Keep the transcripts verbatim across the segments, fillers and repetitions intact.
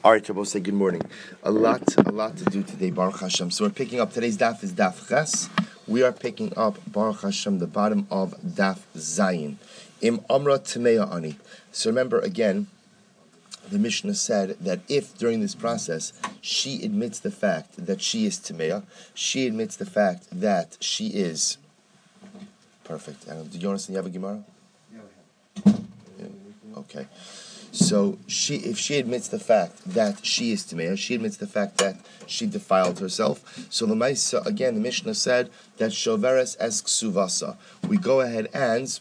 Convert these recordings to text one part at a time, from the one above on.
All right, Rabbi, say good morning. A lot, a lot to do today, Baruch Hashem. So we're picking up, today's daf is daf ches. We are picking up, Baruch Hashem, the bottom of daf zayin. Im amra tmeya ani. So remember again, the Mishnah said that if during this process she admits the fact that she is tmeya, she admits the fact that she is perfect. And did you understand? You have a Gemara? Yeah. Okay. So she, if she admits the fact that she is Tameya, she admits the fact that she defiled herself. So the Maisa, again, the Mishnah said that Shoveres es ksuvasa. We go ahead and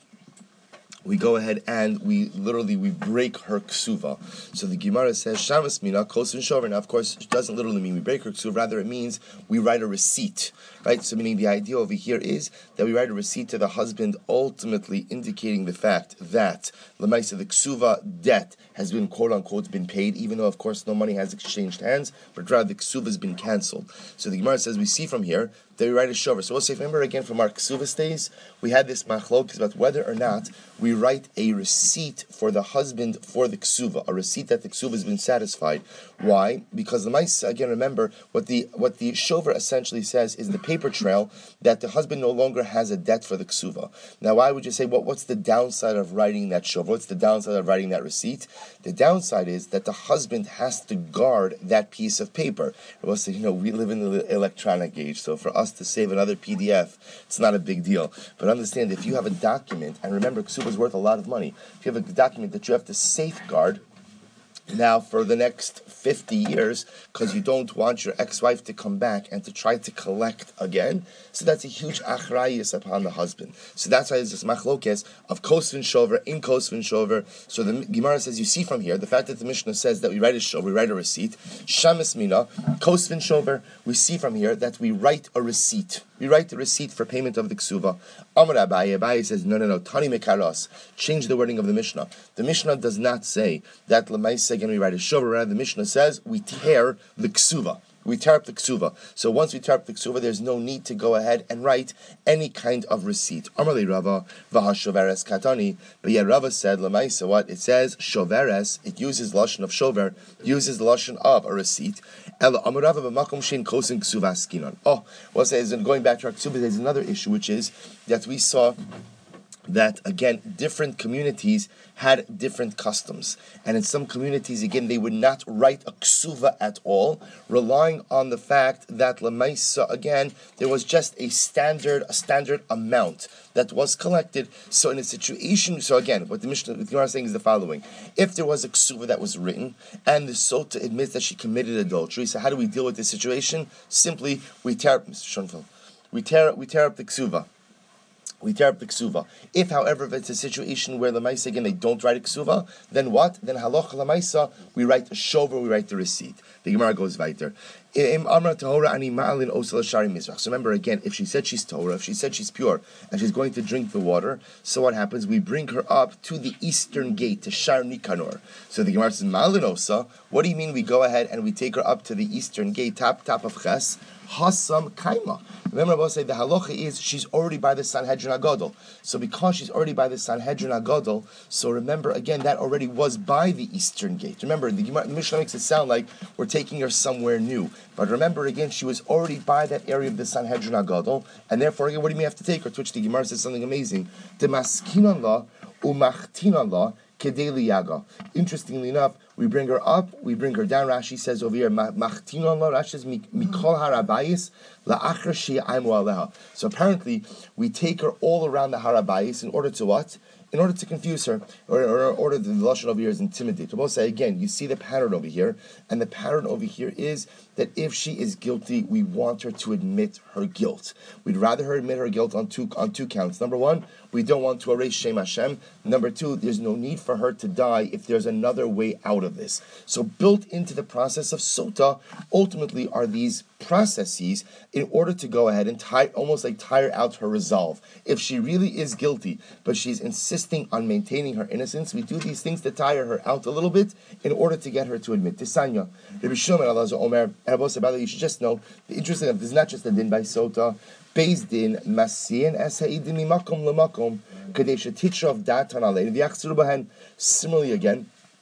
we go ahead and we literally we break her ksuva. So the Gemara says shamas mina kosin shover. Now, of course, it doesn't literally mean we break her ksuva. Rather, it means we write a receipt, right? So, meaning the idea over here is that we write a receipt to the husband, ultimately indicating the fact that lemaisa the ksuva debt has been quote unquote been paid, even though of course no money has exchanged hands, but rather the ksuva has been cancelled. So the Gemara says we see from here that we write a shover. So we'll say, remember again from our ksuva days, we had this machlok about whether or not we write a receipt for the husband for the ksuva, a receipt that the ksuva has been satisfied. Why? Because the mice, again, remember what the what the shover essentially says is the paper trail that the husband no longer has a debt for the ksuva. Now, why would you say, what, what's the downside of writing that shover? What's the downside of writing that receipt? The downside is that the husband has to guard that piece of paper. We'll say, you know, we live in the electronic age, so for us to save another P D F, it's not a big deal. But understand, if you have a document, and remember, ksuva is worth a lot of money, if you have a document that you have to safeguard now for the next fifty years, because you don't want your ex-wife to come back and to try to collect again, so that's a huge achrayus upon the husband. So that's why there's this machlokes of kosvin shover, in kosvin shover. So the Gemara says, you see from here, the fact that the Mishnah says that we write a shover, we write a receipt, shamis mina, kosvin shover, we see from here that we write a receipt. We write the receipt for payment of the ksuva. Amar Abaye, Abaye says, no, no, no, tani mekaros. Change the wording of the Mishnah. The Mishnah does not say that l'maisa, again, we write a shover. Rather, the Mishnah says we tear the ksuva. We tear up the ksuva. So once we tear up the ksuva, there's no need to go ahead and write any kind of receipt. Amar li Rava, v'ha shoveres katani. But yet Rava said, l'maisa, what? It says shoveres, it uses the lashon of shover, uses the lashon of a receipt. Ela amar Rava b'makom shein kosin ksuva skinon. Oh, well, says, going back to our ksuva, there's another issue, which is that we saw that, again, different communities had different customs. And in some communities, again, they would not write a ksuva at all, relying on the fact that lemaisa, again, there was just a standard a standard amount that was collected. So in a situation, so again, what the Mishnah, the Gemara is saying is the following. If there was a ksuva that was written, and the sota admits that she committed adultery, so how do we deal with this situation? Simply, we tear up, Mister Schoenfeld, we tear, we tear up the ksuva. We tear up the ksuva. If, however, if it's a situation where the maisa, again, they don't write a ksuva, then what? Then halocha lamaisa, we write a shover, we write the receipt. The Gemara goes weiter. So remember again, if she said she's Torah, if she said she's pure, and she's going to drink the water, so what happens? We bring her up to the eastern gate, to Shar Nikanor. So the Gemara says, Malinosa, what do you mean we go ahead and we take her up to the eastern gate, top, top of Ches? Hasam Kaima. Remember, I will say the halacha is she's already by the Sanhedrin Agadol. So because she's already by the Sanhedrin Agadol, so remember again that already was by the eastern gate. Remember, the, the Mishnah makes it sound like we're taking her somewhere new, but remember again she was already by that area of the Sanhedrin Agadol, and therefore again, what do you mean have to take her? To which the Gemara says something amazing. Demaskin Allah umachtin Allah. Interestingly enough, we bring her up, we bring her down. Rashi says over here, Rashi says, Mikol harabayis la'achar she'aimu aleha. So apparently, we take her all around the harabayis in order to what? In order to confuse her, or, or in order the lashon over here is intimidate. We'll say again, you see the pattern over here, and the pattern over here is that if she is guilty, we want her to admit her guilt. We'd rather her admit her guilt on two on two counts. Number one, we don't want to erase Shem Hashem. Number two, there's no need for her to die if there's another way out of this. So built into the process of sota, ultimately are these processes in order to go ahead and tire, almost like tire out her resolve. If she really is guilty, but she's insisting on maintaining her innocence, we do these things to tire her out a little bit in order to get her to admit. Tisanya, Rabbi Shimon Elazar Omer, you should just know, the interesting thing is not just a din by sota, Beis din masiyin es ha'idim mimakom lemakom kadei shetitrav datan alein v'yachziru bahen. Similarly again,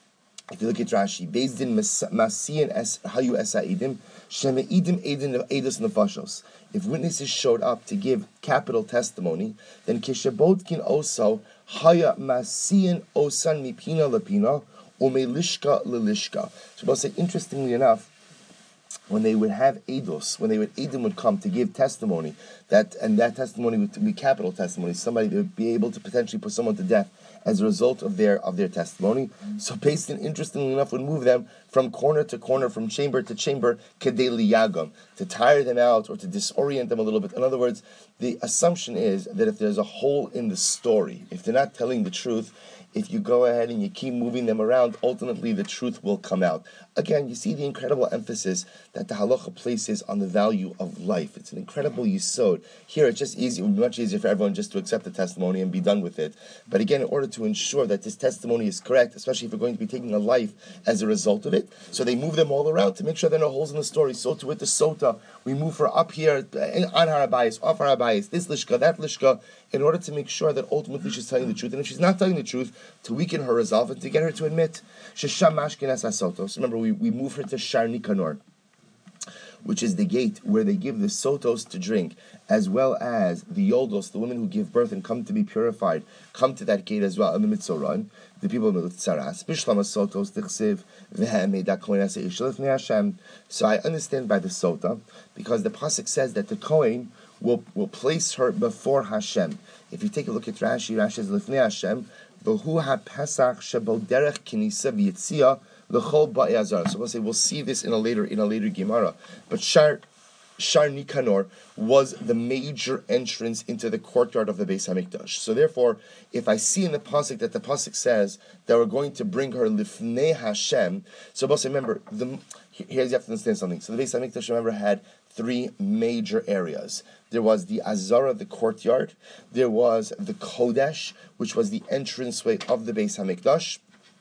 If you look at Rashi, Beis Din Masiyan es Hayu es Ha'edim, Shema Edim Edin Edus Nefashos. If witnesses showed up to give capital testimony, then Kishabotkin also Haya Masiyan Osan Mipina Lapina Umelishka Lilishka. So I'll say, interestingly enough, when they would have Eidos, when they would Eidim would come to give testimony, that and that testimony would be capital testimony, somebody would be able to potentially put someone to death as a result of their of their testimony. So Beis Din, interestingly enough, would move them from corner to corner, from chamber to chamber, kedei liyagam, to tire them out or to disorient them a little bit. In other words, the assumption is that if there's a hole in the story, if they're not telling the truth, if you go ahead and you keep moving them around, ultimately the truth will come out. Again, you see the incredible emphasis that the halacha places on the value of life. It's an incredible yisod. Here, it's just easy. It would be much easier for everyone just to accept the testimony and be done with it. But again, in order to ensure that this testimony is correct, especially if we're going to be taking a life as a result of it, so they move them all around to make sure there are no holes in the story. So too with the sota, we move her up here, on Har HaBayis, off Har HaBayis, this lishka, that lishka, in order to make sure that ultimately she's telling the truth. And if she's not telling the truth, to weaken her resolve and to get her to admit. Shesham Mashkenas HaSotos. Remember, we, we move her to Shar Nikanor, which is the gate where they give the sotos to drink, as well as the yoldos, the women who give birth and come to be purified, come to that gate as well, and the mitzoran, the people of Mitzaras. Bishlam sotos tichsiv v'ha'emeda kohen ha'se'ish lifnei Hashem. So I understand by the sota, because the pasuk says that the kohen will will place her before Hashem. If you take a look at Rashi, Rashi is lifnei Hashem, v'hu ha'pesach shebo derech kinisa v'yitzia l'chol ba'i azara. So we'll say we'll see this in a later in a later Gemara. But Shar Shar Nikanor was the major entrance into the courtyard of the Beis Hamikdash. So therefore, if I see in the pasuk that the pasuk says that we're going to bring her lifnei Hashem, so we'll say, remember, the, here's you have to understand something. So the Beis Hamikdash, remember, had three major areas. There was the Azara, the courtyard. There was the Kodesh, which was the entranceway of the Beis Hamikdash.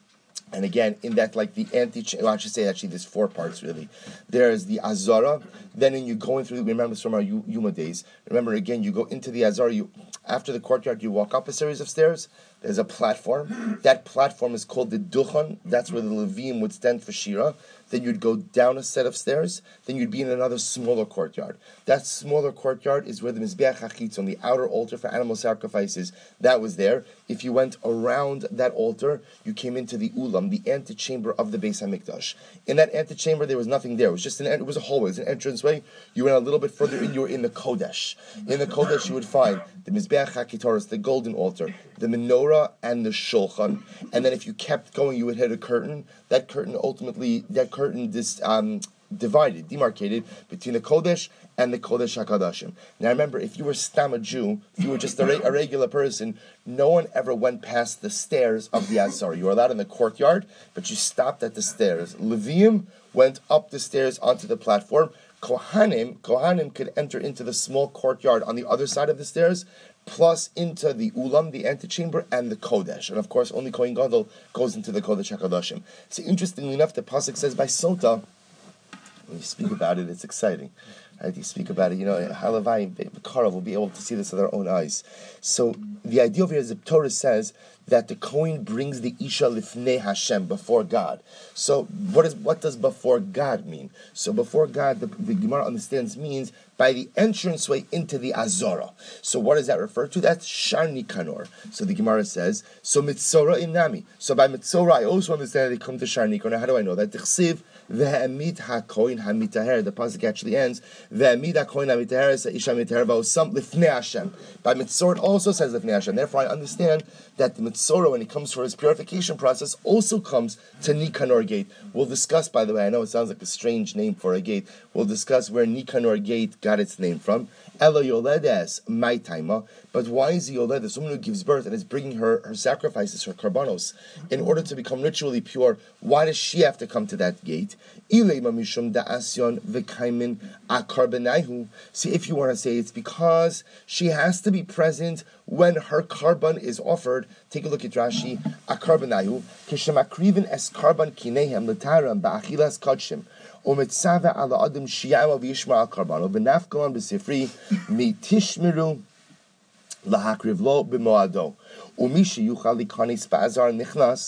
And again, in that, like the anti, well, I should say actually there's four parts really. There's the Azara. Then when you going through, remember this from our Yuma days. Remember again, you go into the Azara. You after the courtyard, you walk up a series of stairs. There's a platform. That platform is called the Duchan. That's where the Levim would stand for Shira. Then you'd go down a set of stairs. Then you'd be in another smaller courtyard. That smaller courtyard is where the Mizbeach HaChitzon, the outer altar for animal sacrifices, that was there. If you went around that altar, you came into the Ulam, the antechamber of the Beis HaMikdash. In that antechamber, there was nothing there. It was just an it was a hallway, it was an entranceway. You went a little bit further in, you were in the Kodesh. In the Kodesh, you would find the Mizbeach HaKitoros, the golden altar, the menorah, and the shulchan. And then if you kept going, you would hit a curtain. That curtain ultimately, that curtain dis, um, divided, demarcated between the Kodesh and the Kodesh HaKadashim. Now remember, if you were Stam a Jew, if you were just a, re- a regular person, no one ever went past the stairs of the Azar. You were allowed in the courtyard, but you stopped at the stairs. Levium went up the stairs onto the platform. Kohanim, Kohanim could enter into the small courtyard on the other side of the stairs, plus into the Ulam, the antechamber, and the Kodesh. And of course, only Kohen Gadol goes into the Kodesh HaKadoshim. So interestingly enough, the pasuk says by Sota, when you speak about it, it's exciting. Right? You speak about it, you know, Halavai, Karav will be able to see this with their own eyes. So the idea of here is the Torah says that the Kohen brings the Isha Lifnei Hashem, before God. So what is what does before God mean? So before God, the, the Gemara understands means by the entranceway into the Azara. So what does that refer to? That's Shar Nikanor. So the Gemara says, so Mitzora Inami. So by Mitzora, I also understand that they come to Shar Nikanor. How do I know that? T'chsiv ve'emid ha-kohen ha-mitaher. The pasuk actually ends, ve'emid ha-kohen ha-mitaher sa-isha mitaher va'osam lifnei Hashem. By Mitzora, it also says lifnei Hashem. Therefore, I understand that the Mitzora, when he comes for his purification process, also comes to Nikanor gate. We'll discuss, by the way, I know it sounds like a strange name for a gate. We'll discuss where Nikanor gate got its name from. Elo Yoledes, my taima. But why is the Yoledes, someone who gives birth and is bringing her, her sacrifices, her karbanos, in order to become ritually pure? Why does she have to come to that gate? Mishum da'asyon v'kaimin akarbanaihu. See, if you want to say it's because she has to be present when her karban is offered. Take a look at Rashi. Akarbanaihu kishemakriven es karban kinehem l'taram ba'achilas kodshim. Umetzava ala adam shiyama v'yishma al karbano v'nafkalan b'sifri mitishmiru lahakriv lo b'moado. Umishi yuchal likanis ba'azar nichnas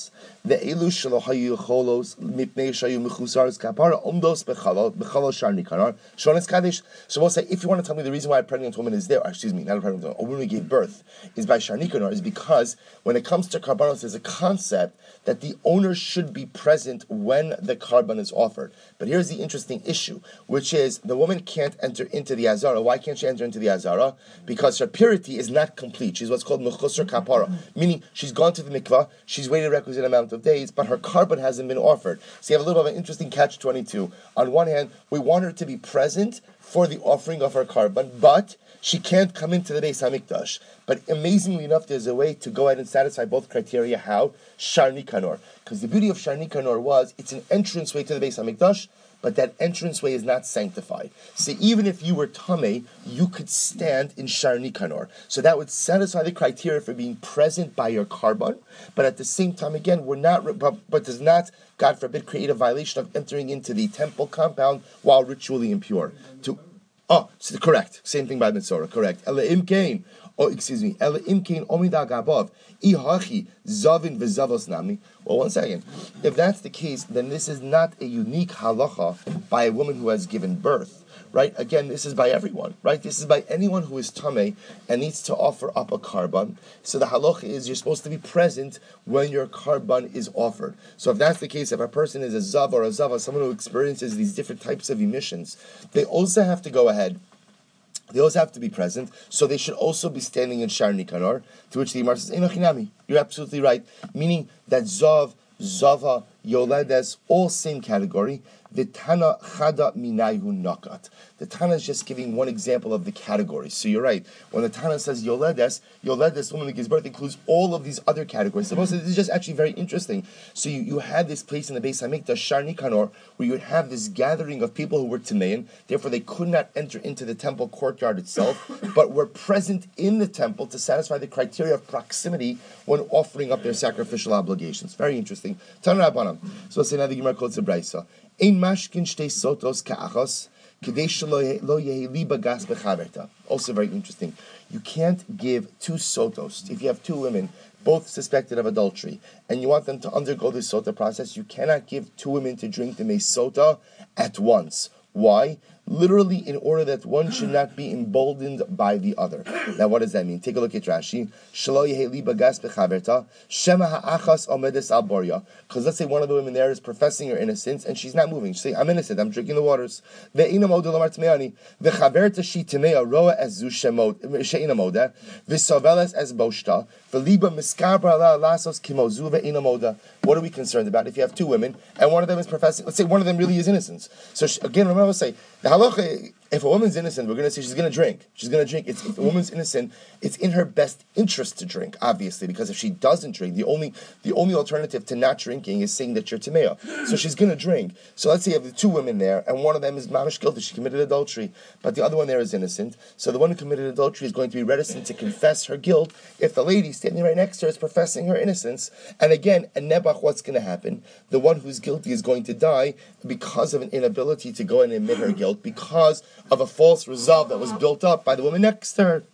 The elu shalohayu cholos mipnei shayu mechusaros kapara umdos bechalal bechalal sharni kanar shonas kaddish. So we'll say, if you want to tell me the reason why a pregnant woman is there, or excuse me, not a pregnant woman, a woman who gave birth is by sharni kanar, is because when it comes to karbanos, there's a concept that the owner should be present when the karban is offered. But here's the interesting issue, which is the woman can't enter into the azara. Why can't she enter into the azara? Because her purity is not complete. She's what's called mechusar kapara, meaning she's gone to the mikvah, she's waited a requisite amount of days, but her karban hasn't been offered. So you have a little bit of an interesting catch twenty-two. On one hand, we want her to be present for the offering of her karban, but she can't come into the Beis Hamikdash. But amazingly enough, there's a way to go ahead and satisfy both criteria. How? Sharni Kanor. Because the beauty of Sharni Kanor was, it's an entranceway to the Beis Hamikdash, but that entranceway is not sanctified. So even if you were Tameh, you could stand in Sharni Kanor. So that would satisfy the criteria for being present by your karban, but at the same time, again, we're not, but, but does not, God forbid, create a violation of entering into the temple compound while ritually impure. To Oh, so correct. Same thing by Mitzorah, correct. Ela imkein, oh, excuse me. Ela imkein omidag above. Ihachi zavin v'zavos nami. Well, one second. If that's the case, then this is not a unique halacha by a woman who has given birth. Right? Again, this is by everyone, right? This is by anyone who is tameh and needs to offer up a karban. So the halacha is you're supposed to be present when your karban is offered. So if that's the case, if a person is a zav or a zava, someone who experiences these different types of emissions, they also have to go ahead. They also have to be present, so they should also be standing in Sharni Kanor, to which the Gemara says, Einochinami. You're absolutely right. Meaning that zav, zava, yoledes, all same category. The Tana chada minayhu nakat. The Tana is just giving one example of the categories. So you're right. When the Tana says yoledes, yoledes, woman who gives birth, includes all of these other categories. So this is just actually very interesting. So you, you had this place in the Beis Hamikdash, Sharni Kanor, where you would have this gathering of people who were Tamein, therefore they could not enter into the temple courtyard itself, but were present in the temple to satisfy the criteria of proximity when offering up their sacrificial obligations. Very interesting. Tana Rabbanan. So let's say now the Gemara quotes the Braisa. Ein mashkin shtei sotos ka'achos k'dei shelo lo yehi liba gas bechaverta. Also very interesting. You can't give two sotos. If you have two women, both suspected of adultery, and you want them to undergo the sota process, you cannot give two women to drink the sota at once. Why? Literally, in order that one should not be emboldened by the other. Now, what does that mean? Take a look at Rashi. Shelo yehi liba gas bechaverta shema ha'achas omedes al borya. Because let's say one of the women there is professing her innocence and she's not moving. She say, "I'm innocent. I'm drinking the waters." Ve'ina moda lamar tmeani vechaverta shi tmea roa as zu shemod she'ina moda v'soveles as boshta v'liba miskabra la lasos kimozu ve'ina moda. What are we concerned about? If you have two women and one of them is professing, let's say one of them really is innocent. So she, again, remember, I say the halacha. If a woman's innocent, we're going to say she's going to drink. She's going to drink. It's, if a woman's innocent, it's in her best interest to drink, obviously, because if she doesn't drink, the only the only alternative to not drinking is saying that you're tamea. So she's going to drink. So let's say you have the two women there, and one of them is mamish guilty. She committed adultery, but the other one there is innocent. So the one who committed adultery is going to be reticent to confess her guilt if the lady standing right next to her is professing her innocence. And again, a nebach, what's going to happen? The one who's guilty is going to die because of an inability to go and admit her guilt, because of a false resolve that was built up by the woman next to her.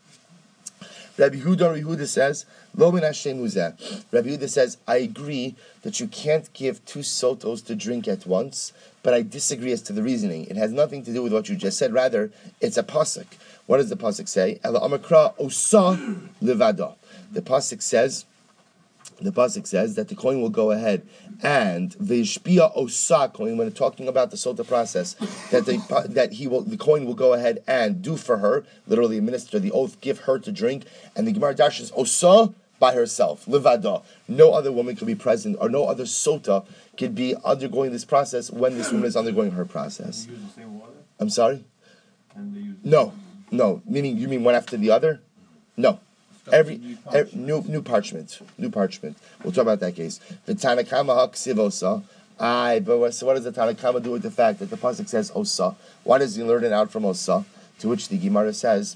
Rabbi Yehuda, Yehuda says, Lo min Hashem uzeh. Rabbi Yehuda says, I agree that you can't give two sotos to drink at once, but I disagree as to the reasoning. It has nothing to do with what you just said. Rather, it's a pasuk. What does the pasuk say? Ela amakra osa levada. The pasuk says, The pasuk says that the kohen will go ahead and v'ishpia osa kohen, when talking about the sota process, that the that he will the kohen will go ahead and do for her, literally administer the oath, give her to drink, and the Gemara dashes osa by herself, levada. No other woman could be present, or no other sota could be undergoing this process when this woman is undergoing her process. They use the same water? I'm sorry? And they use No, no. Meaning you mean one after the other? No. Every, new, every new new parchment, new parchment. We'll talk about that case. The Tanakama haksiv osa. Aye, but what, so what does the Tanakama do with the fact that the pasuk says osa? Why does he learn it out from osa? To which the Gemara says,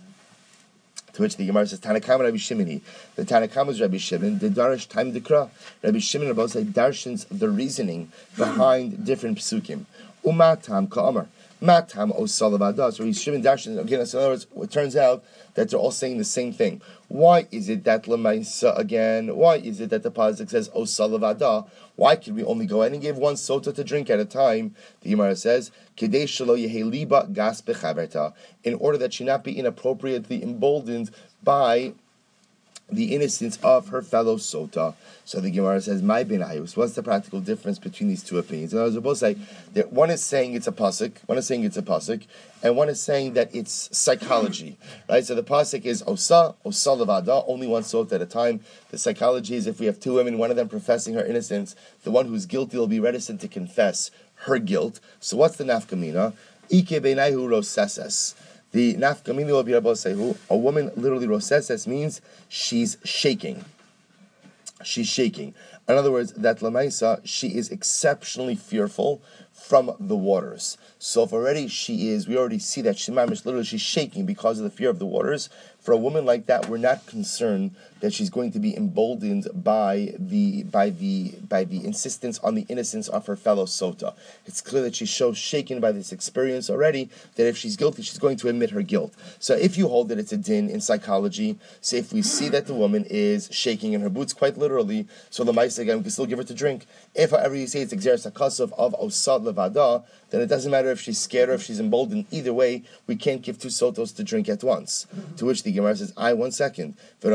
to which the Gemara says, Tanakama Rabbi Shimoni. The Tanakama is Rabbi Shimon. The Darish time Dikra. Rabbi Shimon Rabbi say darshans the reasoning behind different psukim. Umatam ka'amar. Matam o salavada. So he's shivin dashin again. So in other words, it turns out that they're all saying the same thing. Why is it that lemaisa again? Why is it that the pasuk says o salavada? Why could we only go ahead and give one sota to drink at a time? The Gemara says, "Kedei shelo yehe liba gas bechaverta," in order that she not be inappropriately emboldened by the innocence of her fellow sota. So the Gemara says, "My benayus." What's the practical difference between these two opinions? In other words, we both say that one is saying it's a pasuk, one is saying it's a pasuk, and one is saying that it's psychology, right? So the pasuk is osa, osa levada, only one sota at a time. The psychology is if we have two women, one of them professing her innocence, the one who's guilty will be reticent to confess her guilt. So what's the nafkamina? Ike benayhu roseses. The nafkamina will be Rabbi Sehu. A woman literally roseses means she's shaking. She's shaking. In other words, that lamaisa, she is exceptionally fearful from the waters. So if already she is, we already see that she literally she's shaking because of the fear of the waters. For a woman like that, we're not concerned that she's going to be emboldened by the by the by the insistence on the innocence of her fellow sota. It's clear that she's so shaken by this experience already that if she's guilty, she's going to admit her guilt. So if you hold that it's a din in psychology, so if we see that the woman is shaking in her boots quite literally, so the mice again we can still give her to drink. If however you say it's exeris hakasov of osad levada, then it doesn't matter if she's scared or if she's emboldened. Either way, we can't give two sotos to drink at once. To which the Gemara says, I, one second, but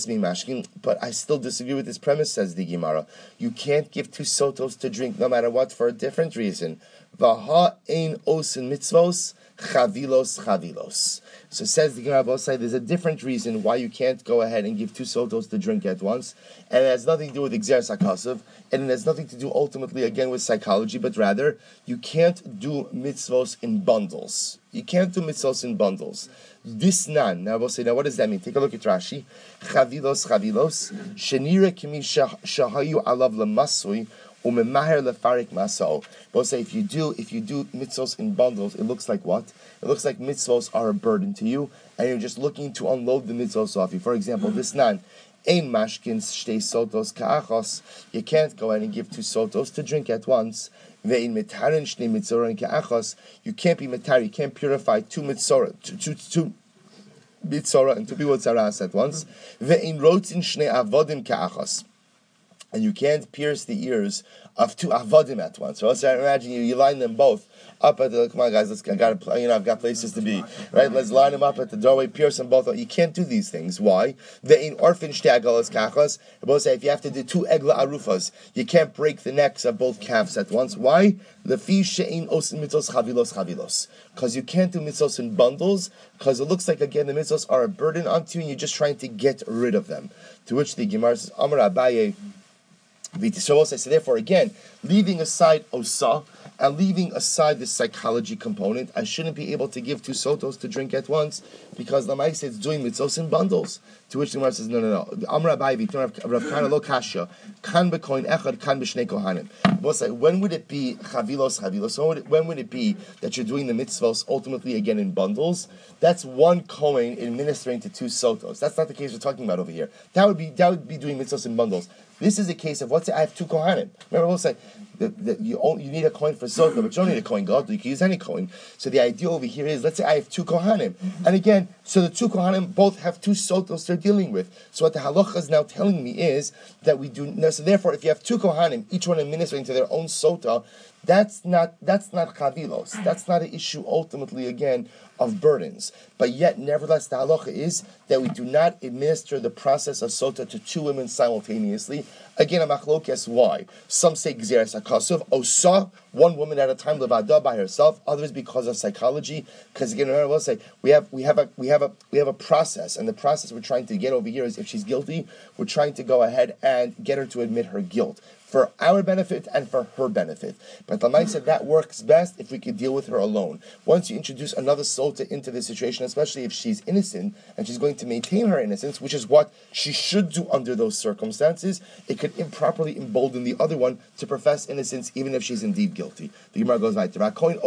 I still disagree with this premise, says the Gemara. You can't give two sotos to drink no matter what for a different reason. Vaha ein osin mitzvos, chavilos chavilos. So says the Gemara both sides, there's a different reason why you can't go ahead and give two sotos to drink at once, and it has nothing to do with exeris hakasov, and it has nothing to do ultimately again with psychology, but rather you can't do mitzvos in bundles. You can't do mitzvos in bundles. This nan. Now we'll say, now what does that mean? Take a look at Rashi. Chavilos chavilos shenira kimi shahayu alav lemasui. Umemaher lefarik masao. We'll say if you do if you do mitzvos in bundles, it looks like what? It looks like mitzvos are a burden to you, and you're just looking to unload the mitzvos off you. For example, this nan. Ein mashkin shtei sotos ka'achos. You can't go ahead and give two sotos to drink at once. Ve'in mitarin shnei mitzoron ka'achos. You can't be mitar. You can't purify two mitzora, two, two, two mitzora and two biwotzaras at once. Ve'in rotzin shnei avodim ka'achos. And you can't pierce the ears of two avodim at once. So let's imagine you, you line them both up at the, come on guys, let's, I got, you know, I've got places to be, right? Let's line them up at the doorway, pierce them both. You can't do these things. Why? The in orphan shteagalas kachas. Both say if you have to do two egla arufas, you can't break the necks of both calves at once. Why? Lefi she'in osin mitzvos chavilos chavilos. Because you can't do mitzvos in bundles. Because it looks like again the mitzvos are a burden onto you, and you're just trying to get rid of them. To which the Gemara says, Amar Abaye. So therefore, again, leaving aside osa and leaving aside the psychology component, I shouldn't be able to give two sotos to drink at once because the Lamaisa is doing mitzvos in bundles. To which the Gemara says, no, no, no. Amra Abayi, Rav Kana lo kasha, kan bekoin echad, kan b'shnei kohanim. When would it be chavilos chavilos? When would, it, when would it be that you're doing the mitzvos ultimately again in bundles? That's one kohen administering to two sotos. That's not the case we're talking about over here. That would be that would be doing mitzvos in bundles. This is a case of, let's say I have two kohanim. Remember, we'll say that, that you only, you need a coin for sota, but you don't need a coin god. You can use any coin. So the idea over here is, let's say I have two kohanim, and again, so the two kohanim both have two sotos they're dealing with. So what the halacha is now telling me is that we do. No, so therefore, if you have two kohanim, each one administering to their own sota, that's not that's not chavilos. That's not an issue ultimately again of burdens. But yet, nevertheless, the halacha is that we do not administer the process of sota to two women simultaneously. Again, a machlokes, why? Some say gzeres hakasuv, osa, one woman at a time, levada by herself. Others because of psychology. Because again, remember, we'll say we have we have a we have a we have a process, and the process we're trying to get over here is if she's guilty, we're trying to go ahead and get her to admit her guilt, for our benefit and for her benefit. But the Talmud said that works best if we could deal with her alone. Once you introduce another sota into the situation, especially if she's innocent and she's going to maintain her innocence, which is what she should do under those circumstances, it could improperly embolden the other one to profess innocence even if she's indeed guilty. The Gemara goes like, so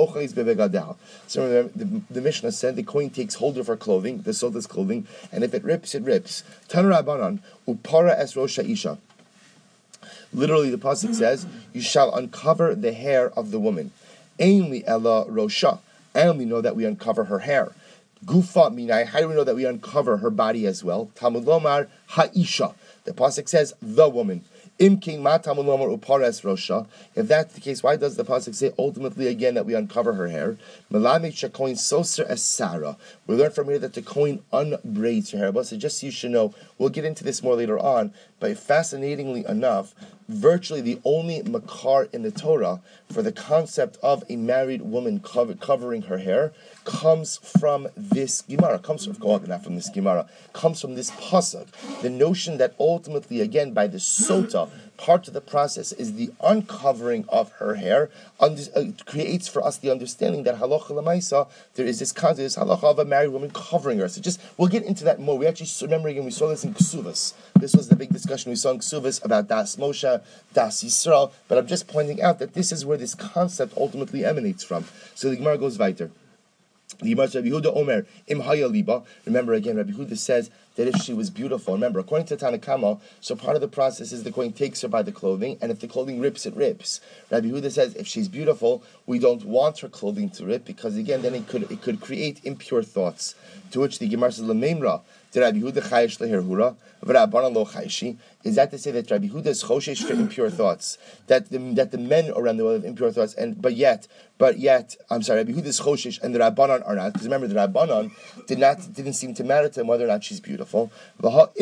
remember, the, the Mishnah said the coin takes hold of her clothing, the sota's clothing, and if it rips, it rips. Tanur Rabbanan, upara es rosh ha'isha. Literally, the pasuk says, "You shall uncover the hair of the woman." Ainli ella rosha. I only know that we uncover her hair. Gufa minai. How do we know that we uncover her body as well? Talmud lomar ha'isha. The pasuk says the woman. Im king ma Talmud lomar upares rosha. If that's the case, why does the pasuk say ultimately again that we uncover her hair? Melamik shekoin soser es Sarah. We learn from here that the kohen unbraids her hair. But so just so you should know, we'll get into this more later on. But fascinatingly enough, virtually the only makar in the Torah for the concept of a married woman cover, covering her hair comes from this Gemara, comes from, oh, not from this Gemara, comes from this pasuk. The notion that ultimately, again, by the sota, part of the process is the uncovering of her hair, under, uh, creates for us the understanding that halacha lemaisa, there is this concept, this halacha of a married woman covering her. So just, we'll get into that more. We actually, remember again, we saw this in Ksuvas. This was the big discussion we saw in Ksuvas about Das Moshe, Das Yisrael, but I'm just pointing out that this is where this concept ultimately emanates from. So the Gemara goes weiter. The Gemara says, Rabbi Yehuda Omer, Im Haya Liba. Remember again, Rabbi Yehuda says that if she was beautiful, remember, according to Tanakama, so part of the process is the Kohen takes her by the clothing, and if the clothing rips, it rips. Rabbi Yehuda says if she's beautiful, we don't want her clothing to rip, because again, then it could it could create impure thoughts. To which the Gemara says, Lememra, did Rabbi Yehuda chayish leherhura? Is that to say that Rabbi Yehuda is choshesh for impure thoughts? That the that the men around the world have impure thoughts, and but yet, but yet, I'm sorry, Rabbi Yehuda is choshesh, and the Rabbanon are not. Because remember, the Rabbanon did not didn't seem to matter to them whether or not she's beautiful. But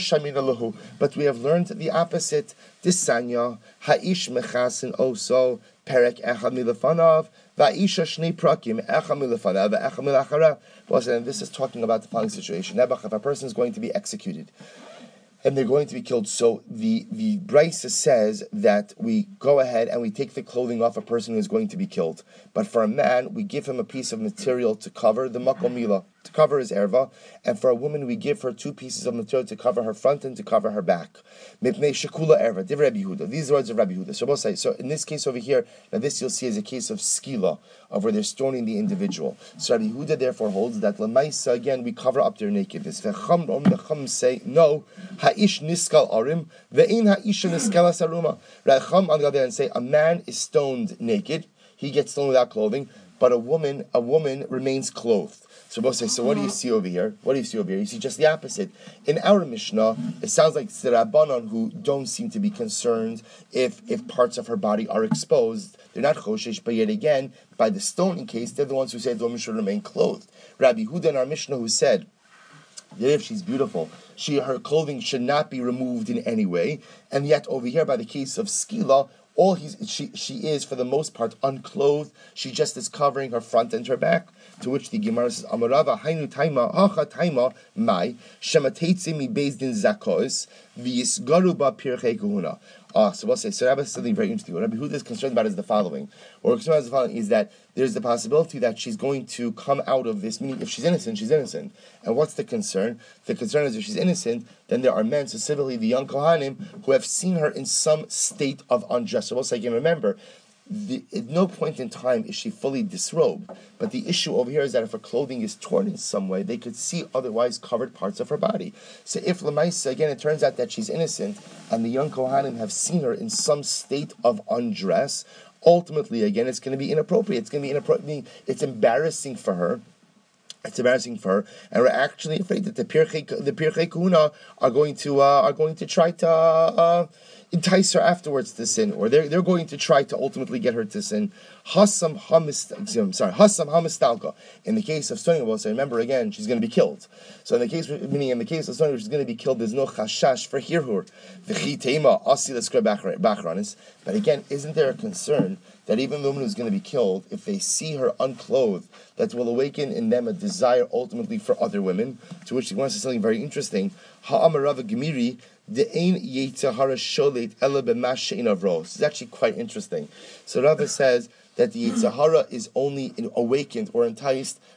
we have learned the opposite. Disanya ha'ish mechasin oso perek echad milafanav. Va'isha shnei prakim echad milafanav ve'echad milacharav. Well, this is talking about the following situation. If a person is going to be executed, and they're going to be killed. So the the Brisa says that we go ahead and we take the clothing off a person who is going to be killed. But for a man, we give him a piece of material to cover the makom mila, to cover his erva, and for a woman, we give her two pieces of material to cover her front and to cover her back. Mipnei shekula erva, div Rabbi Yehuda. These are words of Rabbi Yehuda. So we'll say, so in this case over here, now this you'll see is a case of skila, of where they're stoning the individual. So Rabbi Yehuda therefore holds that lemaisa, again, we cover up their nakedness. V'cham om the chum say, no, ha'ish niskal arim, ve'in ha'isha niskal asaruma. Racham on the other hand say, a man is stoned naked, he gets stoned without clothing, but a woman, a woman remains clothed. So both say, so what do you see over here? What do you see over here? You see just the opposite. In our Mishnah, it sounds like it's the Rabbanon who don't seem to be concerned if if parts of her body are exposed. They're not choshesh, but yet again, by the stoning case, they're the ones who say the woman should remain clothed. Rabbi Huda in our Mishnah who said that if she's beautiful, she her clothing should not be removed in any way. And yet over here, by the case of Skila, all he's she she is for the most part unclothed. She just is covering her front and her back. To which the Gemara says, Amarava hainu taima hacha taima mai shemateitze mi based in zakos v'yisgaru ba pirchei kuhuna. Ah, so we'll say, so Rabbi says something very interesting. What Rabbi Huda is concerned about is the following. What we're concerned about is the following, is that there's the possibility that she's going to come out of this, meaning if she's innocent, she's innocent. And what's the concern? The concern is if she's innocent, then there are men, specifically the young Kohanim, who have seen her in some state of undress. So we'll say, again, remember, The, at no point in time is she fully disrobed. But the issue over here is that if her clothing is torn in some way, they could see otherwise covered parts of her body. So if Lamaisa, again, it turns out that she's innocent, and the young Kohanim have seen her in some state of undress, ultimately, again, it's going to be inappropriate. It's going to be inappropriate. It's embarrassing for her. It's embarrassing for her, and we're actually afraid that the Pirchei the Pirchei Kuna are going to uh, are going to try to uh, entice her afterwards to sin, or they're they're going to try to ultimately get her to sin. Hasam hamis, sorry, hasam hamistalka. In the case of stoning, well, so remember again, she's going to be killed. So in the case, meaning in the case of stoning, she's going to be killed. There's no chashash for hirhur. V'chitema asi l'skra bachranis. But again, isn't there a concern that even the woman who's going to be killed, if they see her unclothed, that will awaken in them a desire ultimately for other women? To which he wants to say something very interesting. Ha'amarava gemiri de'ein yetzahara sholet ela b'mashein avros. This is actually quite interesting. So Rava says that the Yitzhahara is only awakened or enticed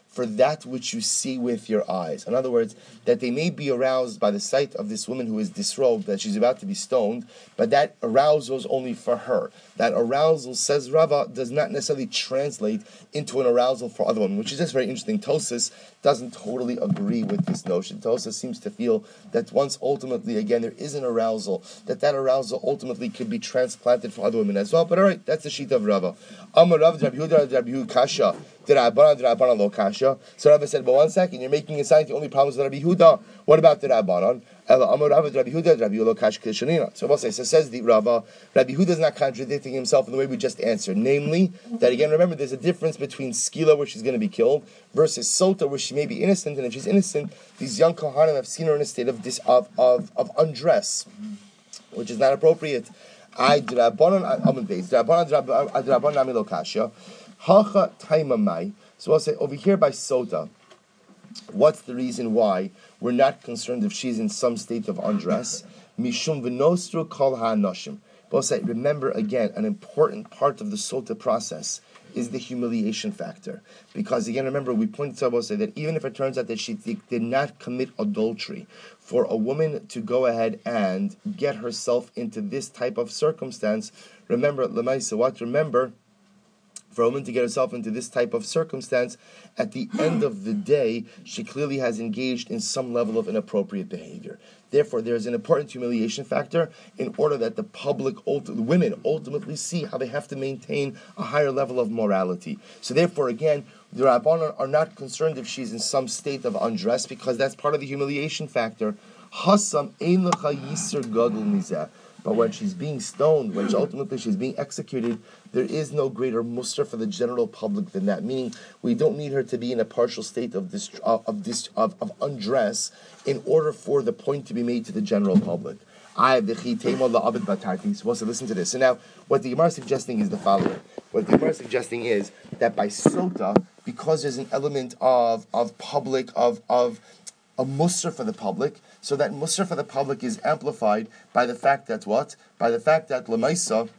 for that which you see with your eyes. In other words, that they may be aroused by the sight of this woman who is disrobed, that she's about to be stoned, but that arousal is only for her. That arousal, says Rava, does not necessarily translate into an arousal for other women, which is just very interesting. Tosas doesn't totally agree with this notion. Tosas seems to feel that once ultimately, again, there is an arousal, that that arousal ultimately could be transplanted for other women as well. But all right, that's the sheet of Rava. Amar Rav Rabbi Yehuda Rabbi Yehuda Kasha. So Rabbi said, but one second, you're making a sign the only problem is Rabbi Yehuda. What about the Rabbanon? So we'll say, so says the Rava, Rabbi Yehuda is not contradicting himself in the way we just answered. Namely, that again, remember, there's a difference between skila, where she's going to be killed, versus sota, where she may be innocent. And if she's innocent, these young kohanim have seen her in a state of dis, of, of, of undress, which is not appropriate. I drabanon amud beis drabanon drabanon amilo kasha. Hacha taimamai. So I'll say over here by sota, what's the reason why we're not concerned if she's in some state of undress? Mishum v'nosru kol ha'anoshim. But I'll say, remember again, an important part of the sota process is the humiliation factor. Because again, remember, we pointed out, we'll say that even if it turns out that she did not commit adultery, for a woman to go ahead and get herself into this type of circumstance, remember, Lamaisa, what? Remember, for a woman to get herself into this type of circumstance, at the end of the day, she clearly has engaged in some level of inappropriate behavior. Therefore, there is an important humiliation factor in order that the public, the women, ultimately see how they have to maintain a higher level of morality. So therefore, again, the Rabbanan are not concerned if she's in some state of undress, because that's part of the humiliation factor. Hasam ein lecha yisur gadol mizeh. But when she's being stoned, when she, ultimately she's being executed, there is no greater muster for the general public than that. Meaning, we don't need her to be in a partial state of this of, of this of, of undress in order for the point to be made to the general public. I so listen to this. So now, what the Gemara is suggesting is the following. What the Gemara is suggesting is that by sota, because there's an element of of public of of a muster for the public, so that muster for the public is amplified by the fact that what? By the fact that Lamaisa,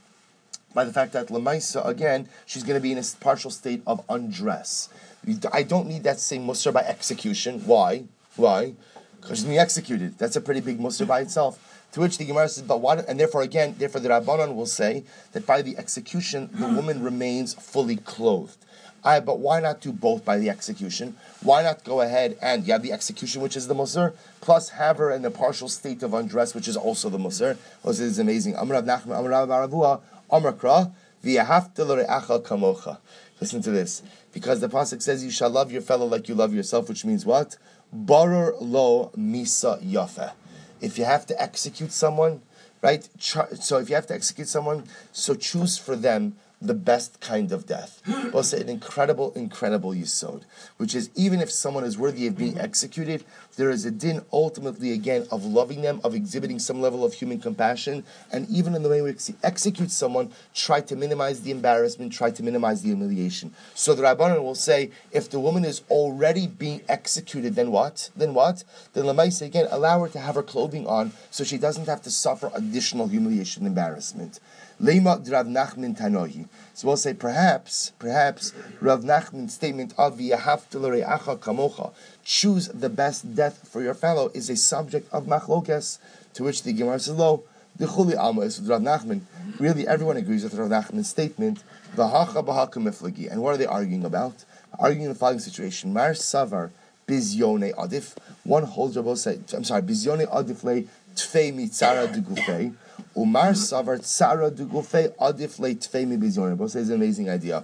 by the fact that Lamaisa, again, she's going to be in a partial state of undress. I don't need that same muster by execution. Why? Why? Because she's being executed. That's a pretty big muster by itself. To which the Gemara says, but why? And therefore, again, therefore the Rabbanan will say that by the execution, the woman remains fully clothed. Aye, but why not do both by the execution? Why not go ahead and you have the execution, which is the musar, plus have her in the partial state of undress, which is also the musar? Oh, this is amazing. Amar Rav Nachman, Amar Rav Baravua, Amar Kra, v'yahavta l're'acha kamocha. Listen to this, because the pasuk says you shall love your fellow like you love yourself, which means what? Barer lo misa yafe. If you have to execute someone, right? So if you have to execute someone, so choose for them the best kind of death. We'll say an incredible, incredible yisod, which is even if someone is worthy of being executed, there is a din ultimately again of loving them, of exhibiting some level of human compassion, and even in the way we execute someone, try to minimize the embarrassment, try to minimize the humiliation. So the Rabbanan will say, if the woman is already being executed, then what? Then what? Then Lamaisa again, allow her to have her clothing on so she doesn't have to suffer additional humiliation and embarrassment. Leima Rav Nachman Tanohi. So we'll say perhaps, perhaps Rav Nachman's statement of v'yahavta l're'acha kamocha, choose the best death for your fellow, is a subject of machlokes. To which the Gemara says, "Lo, the chuli alma is with Rav Nachman." Really, everyone agrees with Rav Nachman's statement. V'hacha b'haka miflagi. And what are they arguing about? Arguing the following situation: Mar savar bizyone adif. One holds Rabbi say, I'm sorry, bizyone adif le tfei mitzara de gufei. Umar savar tzara du gufei adif le tfei mi bizyone. Both says an amazing idea.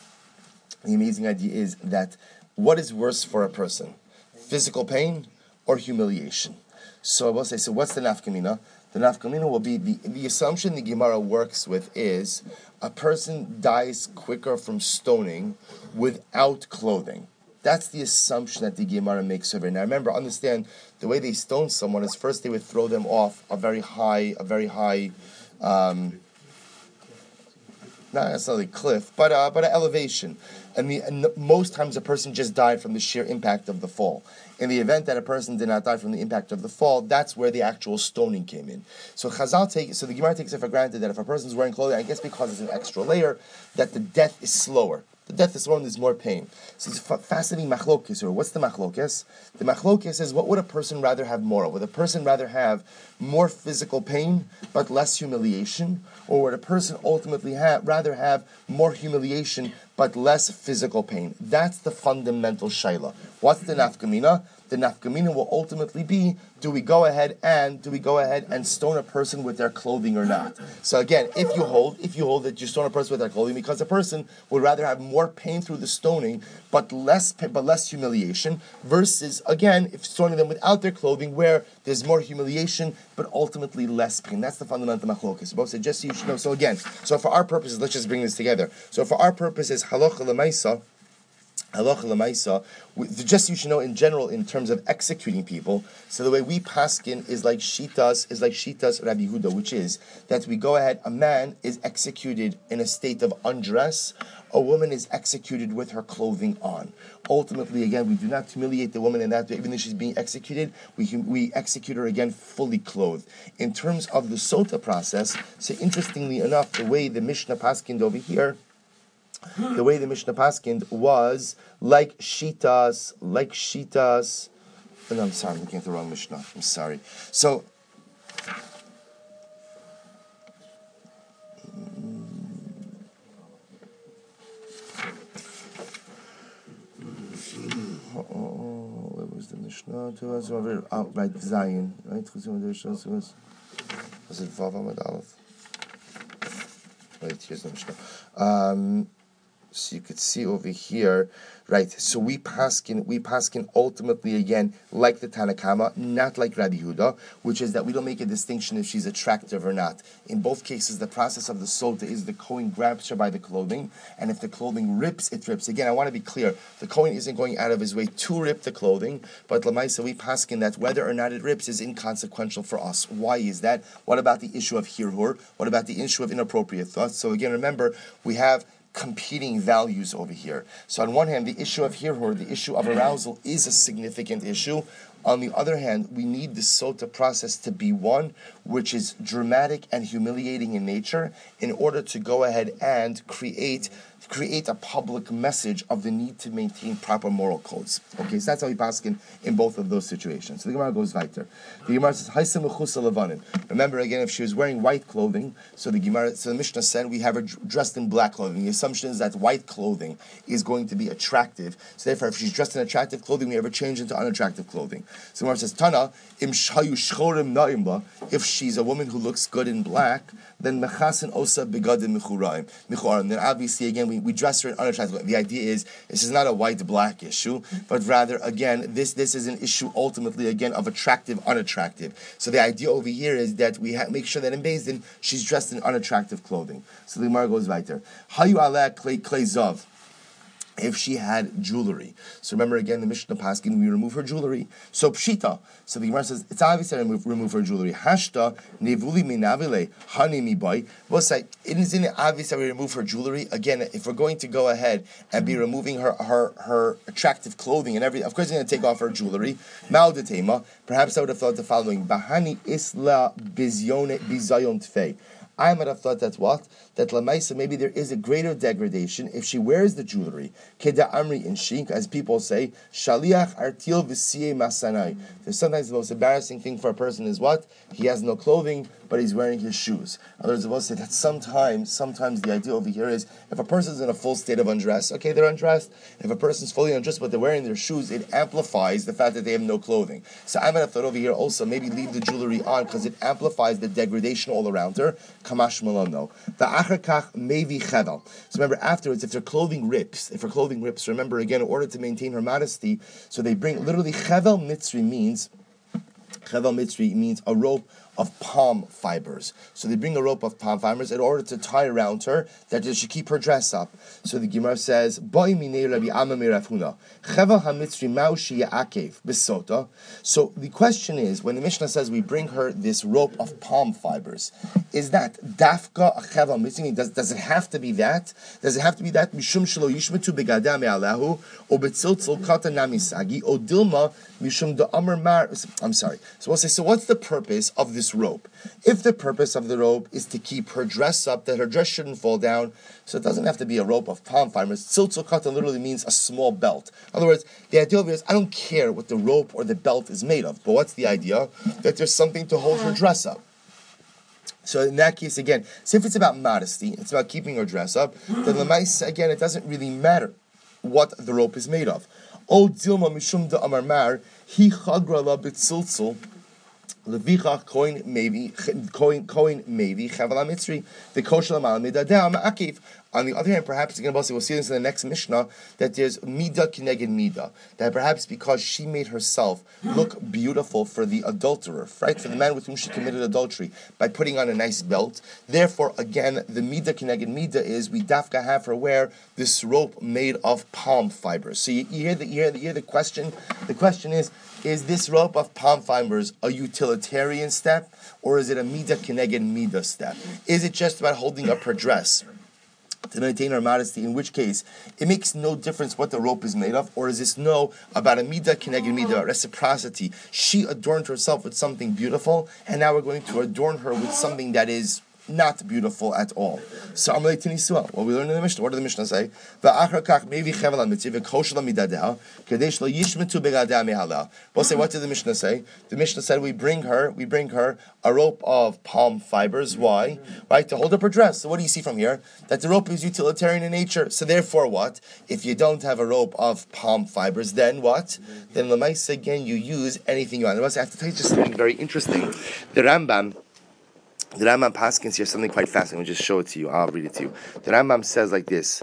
The amazing idea is that what is worse for a person, physical pain or humiliation? So I will say, so what's the nafkamina? The nafkamina will be the, the assumption the Gemara works with is a person dies quicker from stoning without clothing. That's the assumption that the Gemara makes over. Now remember, understand, the way they stone someone is first they would throw them off a very high, a very high, um, not necessarily cliff, but uh, but an elevation. And, the, and most times a person just died from the sheer impact of the fall. In the event that a person did not die from the impact of the fall, that's where the actual stoning came in. So Chazal take, so the Gemara takes it for granted that if a person's wearing clothing, I guess because it's an extra layer, that the death is slower. The death is one is more pain. So it's a fascinating machlokes. Or what's the machlokes? The machlokes is, what would a person rather have more of? Would a person rather have more physical pain but less humiliation, or would a person ultimately have rather have more humiliation but less physical pain? That's the fundamental shaila. What's the nafkamina? The nafkamina will ultimately be: do we go ahead and do we go ahead and stone a person with their clothing or not? So again, if you hold if you hold that you stone a person with their clothing, because a person would rather have more pain through the stoning but less but less humiliation, versus again if stoning them without their clothing, where there's more humiliation but ultimately less pain. That's the fundamental machlokes. Both said, just so you should know. So again, so for our purposes, let's just bring this together. So for our purposes, halacha lemaisa. Halacha l'maisa, just so you should know in general, in terms of executing people. So the way we paskin is like shitas, is like shitas Rabbi Yehuda, which is that we go ahead. A man is executed in a state of undress. A woman is executed with her clothing on. Ultimately, again, we do not humiliate the woman in that way. Even though she's being executed, we we execute her again fully clothed. In terms of the sota process, so interestingly enough, the way the Mishnah paskind over here. The way the Mishnah Paskind was like Shitas, like Shitas. Oh, no, I'm sorry, I'm looking at the wrong Mishnah. I'm sorry. So, oh, where was the Mishnah? Oh, right, Zion, right? Was it Vav Amud Aleph? Wait, here's the Mishnah. Um, So you could see over here, right? So we paskin, we paskin ultimately again like the Tanakama, not like Rabbi Yehuda, which is that we don't make a distinction if she's attractive or not. In both cases, the process of the sota is the Kohen grabs her by the clothing, and if the clothing rips, it rips. Again, I want to be clear: the Kohen isn't going out of his way to rip the clothing, but Lamaisa we paskin that whether or not it rips is inconsequential for us. Why is that? What about the issue of hirhur? What about the issue of inappropriate thoughts? So again, remember we have competing values over here. So on one hand, the issue of hirhur, the issue of arousal, is a significant issue. On the other hand, we need the sota process to be one which is dramatic and humiliating in nature, in order to go ahead and create create a public message of the need to maintain proper moral codes. Okay, so that's how we paskin in both of those situations. So the Gemara goes weiter. The Gemara says, "Haisa mechusa levanim." Remember again, if she was wearing white clothing, so the Gemara, so the Mishnah said we have her dressed in black clothing. The assumption is that white clothing is going to be attractive. So therefore, if she's dressed in attractive clothing, we have her change into unattractive clothing. So the Gemara says, "Tana im shayu shchorim naimla." If she's a woman who looks good in black, then mechasin osa begadim mechuraim mechurim. Then obviously again we We dress her in unattractive. The idea is this is not a white-black issue, but rather, again, this this is an issue ultimately, again, of attractive, unattractive. So the idea over here is that we ha- make sure that in Beis Din, she's dressed in unattractive clothing. So the Gemara goes weiter. Hayu aleh klei klei zav. If she had jewelry. So remember again, the Mishnah Paskin, we remove her jewelry. So pshita. So the Gemara says, it's obvious that I remove, remove her jewelry. Hashta nevuli minavile hani mi boy. We'll say, isn't it obvious that we remove her jewelry? Again, if we're going to go ahead and be removing her her, her attractive clothing and everything, of course we're going to take off her jewelry. Ma'odetema. Perhaps I would have thought the following. Bahani isla bizyone bizayon tfei. I might have thought that what? That Lamaisa, maybe there is a greater degradation if she wears the jewelry. Keda Amri in Shink, as people say, Shaliach Artil V'Siye Masanai. There's sometimes the most embarrassing thing for a person is what? He has no clothing, but he's wearing his shoes. In other words, we'll say that sometimes, sometimes the idea over here is, if a person's in a full state of undress, okay, they're undressed. If a person's fully undressed, but they're wearing their shoes, it amplifies the fact that they have no clothing. So I might have thought over here also, maybe leave the jewelry on, because it amplifies the degradation all around her. Kamash Malon, no. The achakach mevi chevel. So remember, afterwards, if their clothing rips, if her clothing rips, remember again, in order to maintain her modesty, so they bring, literally, chevel mitzri means, chevel mitzri means a rope of palm fibers. So they bring a rope of palm fibers in order to tie around her, that they should keep her dress up. So the Gemara says, Boi minei Rabbi Amma Rav Huna, Chevel hamitzri maushi ya'akev besota. So the question is, when the Mishnah says we bring her this rope of palm fibers, is that dafka a chevel mitzri? Does does it have to be that? Does it have to be that? Mishum shelo yishmetu begadam me'alahu o betziltzil kata namisagi o dilma mishum da amar mar. I'm sorry. So we'll say, so what's the purpose of this this rope? If the purpose of the rope is to keep her dress up, that her dress shouldn't fall down, so it doesn't have to be a rope of palm fibers. Tziltzul katan literally means a small belt. In other words, the idea of it is, I don't care what the rope or the belt is made of, but what's the idea? That there's something to hold her dress up. So in that case, again, so if it's about modesty, it's about keeping her dress up, then Lamaisa, again, it doesn't really matter what the rope is made of. O Dilma Mishum da Amar Mar, Hi Chagra la Bitziltzul, Levicha Koin maybe Koin Koin maybe Chavala Mitzri, the Koshel Malamida Dam Akiv. On the other hand, perhaps again, we'll see this in the next Mishnah, that there's Mida Kineged Mida, that perhaps because she made herself look beautiful for the adulterer, right, for the man with whom she committed adultery, by putting on a nice belt. Therefore, again, the Mida Kineged Mida is we dafka have her wear this rope made of palm fibers. So you, you hear the you hear the, you hear the question. The question is: is this rope of palm fibers a utilitarian step, or is it a Mida Kineged Mida step? Is it just about holding up her dress to maintain her modesty, in which case it makes no difference what the rope is made of, or is this no about a mida kineged mida, reciprocity? She adorned herself with something beautiful, and now we're going to adorn her with something that is not beautiful at all. So Amalei Tinisua, what we learn in the Mishnah, what did the Mishnah say? We'll say, what did the Mishnah say? The Mishnah said we bring her, we bring her a rope of palm fibers. Why? Right, to hold up her dress. So what do you see from here? That the rope is utilitarian in nature. So therefore what? If you don't have a rope of palm fibers, then what? Then Lamaisa, again, you use anything you want. I have to tell you just something very interesting. The Rambam, The Rambam Paskins here something quite fascinating. I'll just show it to you. I'll read it to you. The Rambam says like this.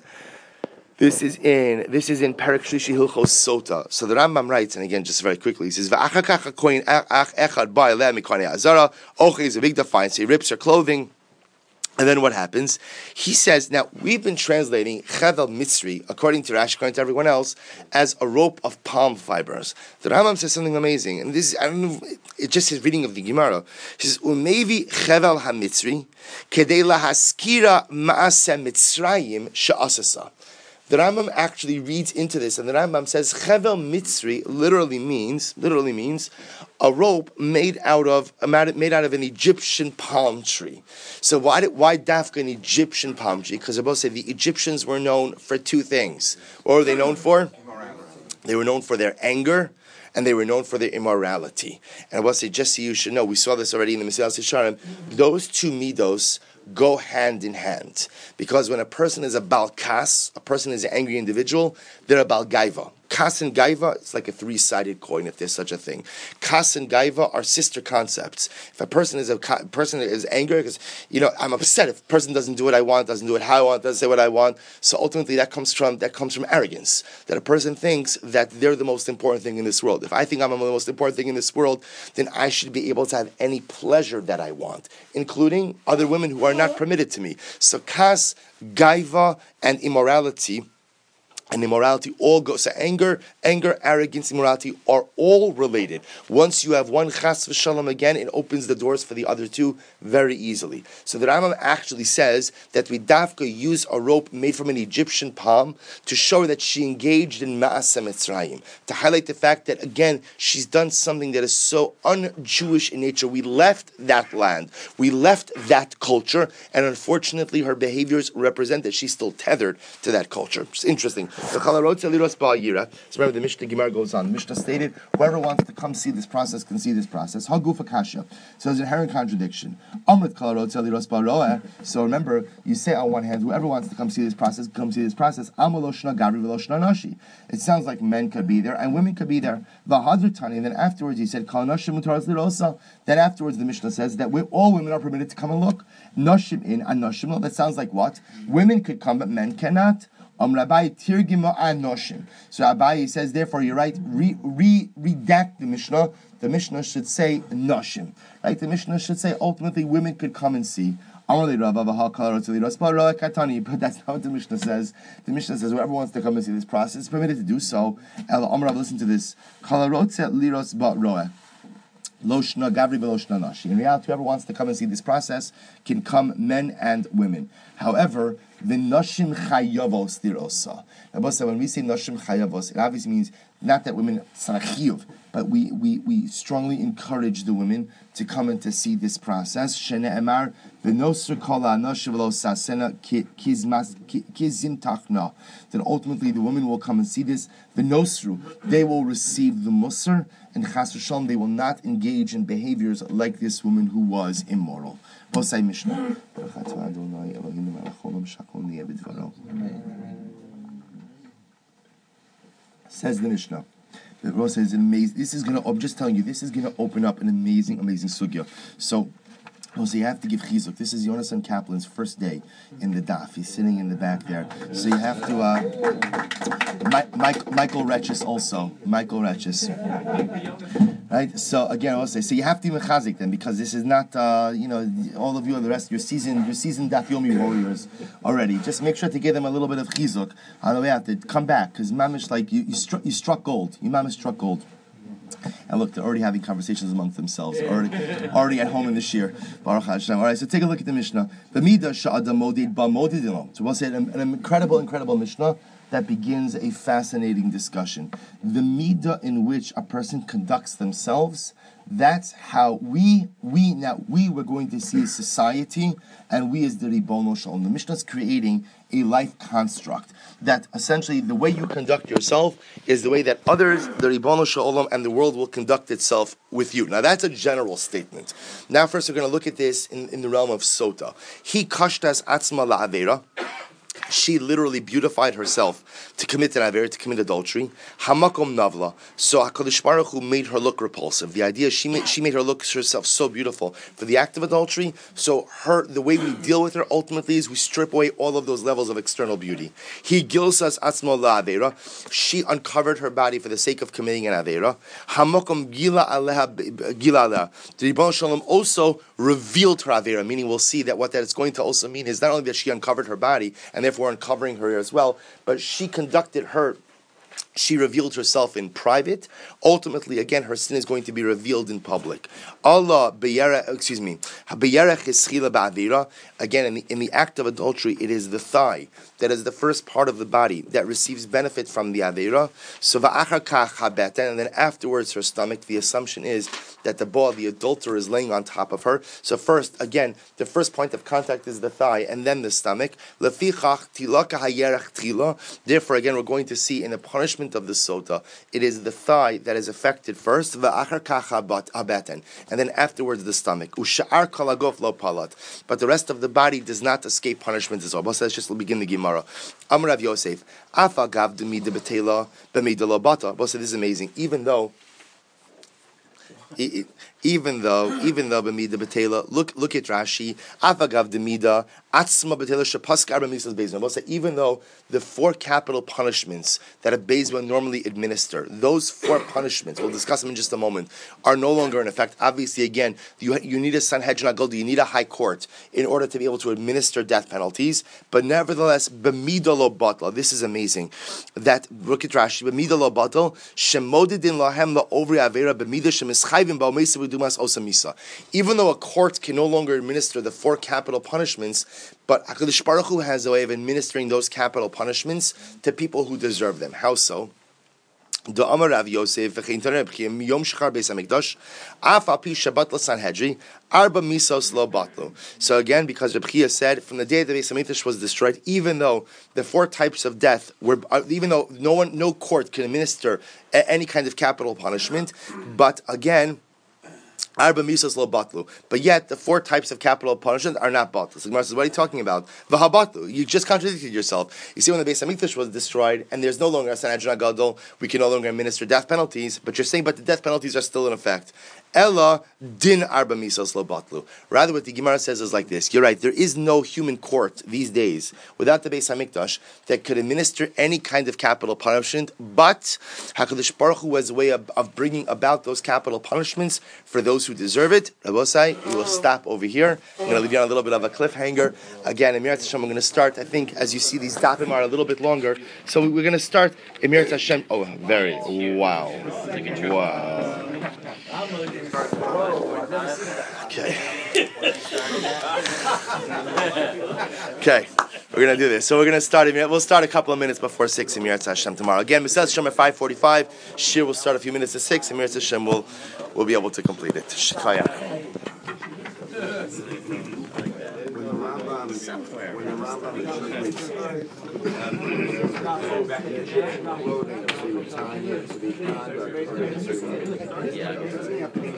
This is in this is in Perek Shlishi Hilchos Sota. So the Rambam writes, and again, just very quickly, he says, "V'achakach kohen echad ba eleh mikonei azara ochei zavigda finds." He rips her clothing. And then what happens? He says, now, we've been translating Chevel Mitzri, according to Rashi, according to everyone else, as a rope of palm fibers. The Rambam says something amazing, and this is, I don't know, it's just his reading of the Gemara. He says, Umevi Chevel HaMitzri, Kedei lahaskira ma'aseh Mitzrayim she'asasa. The Rambam actually reads into this, and the Rambam says Chevel Mitzri literally means literally means a rope made out of made out of an Egyptian palm tree. So why did, why dafka an Egyptian palm tree? Because I both say the Egyptians were known for two things. What were they known for? They were known for their anger, and they were known for their immorality. And I will say, just so you should know, we saw this already in the Mesilas Yesharim. Those two midos go hand in hand. Because when a person is a balkas, a person is an angry individual, they're a balgaiva. Kas and Gaiva, it's like a three-sided coin, if there's such a thing. Kas and Gaiva are sister concepts. If a person is a person is angry, because, you know, I'm upset if a person doesn't do what I want, doesn't do it how I want, doesn't say what I want, so ultimately that comes from that comes from arrogance. That a person thinks that they're the most important thing in this world. If I think I'm the most important thing in this world, then I should be able to have any pleasure that I want, including other women who are not permitted to me. So Kas, Gaiva, and immorality and immorality all go. So anger, anger, arrogance, immorality are all related. Once you have one chas v'shalom again, it opens the doors for the other two very easily. So the Rambam actually says that we dafka use a rope made from an Egyptian palm to show that she engaged in ma'aseh Mitzrayim, to highlight the fact that, again, she's done something that is so un-Jewish in nature. We left that land. We left that culture, and unfortunately her behaviors represent that she's still tethered to that culture. It's interesting. So remember, the Mishnah Gemara goes on. The Mishnah stated, whoever wants to come see this process can see this process. Haguf Akasha. So there's an inherent contradiction. So remember, you say on one hand, whoever wants to come see this process, come see this process. It sounds like men could be there and women could be there. And then afterwards he said, then afterwards the Mishnah says that we, all women are permitted to come and look. Nashim in and nashim lo. That sounds like what? Women could come, but men cannot. Um, Rabbi Tirgimo Anoshim. So Abai says, therefore, you're right. Re, re, redact the Mishnah. The Mishnah should say Noshim. Right? The Mishnah should say ultimately women could come and see. But that's not what the Mishnah says. The Mishnah says whoever wants to come and see this process is permitted to do so. Listen to this. Loshna Gavri Veloshna Nashi. In reality, whoever wants to come and see this process can come, men and women. However, V'noshim chayavos dirosa. Rabbi said, when we say noshim chayavos, it obviously means not that women sarachiyuv, but we, we, we strongly encourage the women to come and to see this process. Shene'emar v'nosr kol ha'anosh v'lo sasena kizim tachna. Then ultimately the women will come and see this. V'nosru, they will receive the musr, and chas v'shalom, they will not engage in behaviors like this woman who was immoral. Bosai Mishnah. Says the Mishnah. The Rosh says amazing. This is gonna. I'm just telling you. This is gonna open up an amazing, amazing sugya. So, so you have to give chizuk. This is Yonasan Kaplan's first day in the daf. He's sitting in the back there. So you have to. Uh, Mike, Mike, Michael Retches also. Michael Retches. Right. So again, I'll say. So you have to be mechazik then, because this is not. Uh, you know, all of you and the rest. Your seasoned, your seasoned daf yomi warriors already. Just make sure to give them a little bit of chizuk on the way out. To come back, because mamish, like you, you struck, you struck gold. You mamish struck gold. And look, they're already having conversations amongst themselves, already, already at home in the shir. Baruch Hashem. All right, so take a look at the Mishnah. So we'll say an, an incredible, incredible Mishnah that begins a fascinating discussion. The midah in which a person conducts themselves, that's how we, we now, we were going to see a society, and we as the Ribono Shalom. The Mishnah is creating a life construct that essentially the way you conduct yourself is the way that others, the Ribono Shalom, and the world will conduct itself with you. Now that's a general statement. Now first we're going to look at this in, in the realm of Sota. He kashtas atzma la'avera. She literally beautified herself to commit an aver, to commit adultery. Hamakom navla. So HaKadosh Baruch Hu made her look repulsive. The idea is she made, she made her look herself so beautiful for the act of adultery. So her the way we deal with her ultimately is we strip away all of those levels of external beauty. He gilsas atzmo la'avera. She uncovered her body for the sake of committing an avera. Hamakom gila aleha gila aleha. The Ribono Shalom also revealed her avera, meaning we'll see that what that is going to also mean is not only that she uncovered her body and therefore uncovering her as well, but she conducted her, she revealed herself in private. Ultimately, again, her sin is going to be revealed in public. Allah, excuse me, again, in the, in the act of adultery, it is the thigh that is the first part of the body that receives benefit from the avera. So and then afterwards her stomach. The assumption is that the ball, the adulterer, is laying on top of her. So first, again, the first point of contact is the thigh and then the stomach. Therefore, again, we're going to see in the punishment of the sota, it is the thigh that is affected first, and then afterwards the stomach. But the rest of the body does not escape punishment as well. But let's just begin the Gemara. Amar Rav Yosef, Afa gav de mida betela b'mida lo bata. But this is amazing. Even though, even though, even though b'mida betela, look, look at Rashi. Afa gav de mida atzma betela shepaskar b'misas beizman. But even though the four capital punishments that a beizman normally administer, those four punishments, we'll discuss them in just a moment, are no longer in effect. Obviously, again, you you need a sanhedrin agolda, you need a high court in order to be able to administer death penalties. But nevertheless, b'mida lo batla. This is amazing. That look at Rashi. B'mida lo batla shemodidin lahem la ovri avera b'mida shemischayvim ba'omeisa v'dumas osamisa. Even though a court can no longer administer the four capital punishments, but HaKadosh Baruch Hu has a way of administering those capital punishments to people who deserve them. How so? The Amar Rav Yosef v'chein yom shachar beis hamikdash af al pi shabat l'sanhedri arba misos lo batlu. So again, because Reb Chia said from the day the Beis Hamikdash was destroyed, even though the four types of death were, even though no one, no court can administer any kind of capital punishment, but again, Arba misas lo batlu. But yet, the four types of capital punishment are not batlu. So Gemara says, what are you talking about? V'habatlu. You just contradicted yourself. You see, when the Beis Hamikdash was destroyed, and there's no longer a Sanhedrin Gadol, we can no longer administer death penalties, but you're saying, but the death penalties are still in effect. Ella din arba misas lo batlu. Rather, what the Gemara says is like this. You're right, there is no human court these days, without the Beis Hamikdash, that could administer any kind of capital punishment, but HaKadosh Baruch Hu has a way of, of bringing about those capital punishments for those who deserve it. Rabosai, we will stop over here. I'm going to leave you on a little bit of a cliffhanger. Again, Emirat Hashem, we're going to start, I think, as you see, these dapim are a little bit longer. So we're going to start Emirat Hashem. Oh, very. Wow. Wow. Okay. Okay. We're gonna do this. So we're gonna start. We'll start a couple of minutes before six in Mirat Hashem tomorrow. Again, Mitzvah Hashem at five forty-five. Shir will start a few minutes to six. And Mirat Hashem will will be able to complete it. Shikaya. Somewhere.